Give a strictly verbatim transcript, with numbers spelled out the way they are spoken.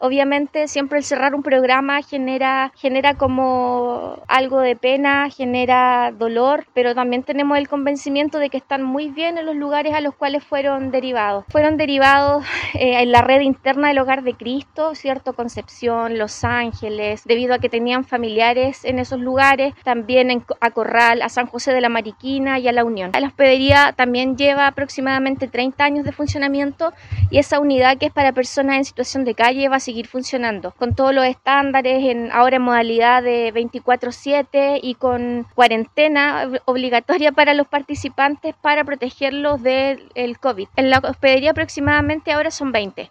Obviamente siempre el cerrar un programa genera, genera como algo de pena, genera dolor, pero también tenemos el convencimiento de que están muy bien en los lugares a los cuales fueron derivados. Fueron derivados eh, en la red interna del Hogar de Cristo, ¿cierto? Concepción, Los Ángeles, debido a que tenían familiares en esos lugares, también en, a Corral, a San José de la Mariquina y a La Unión. La hospedería también lleva aproximadamente treinta años de funcionamiento y esa unidad que es para personas en situación de calle va a seguir funcionando con todos los estándares, en, ahora en modalidad de veinticuatro siete y con cuarentena obligatoria para los participantes para protegerlos del COVID. En la hospedería aproximadamente ahora son veinte.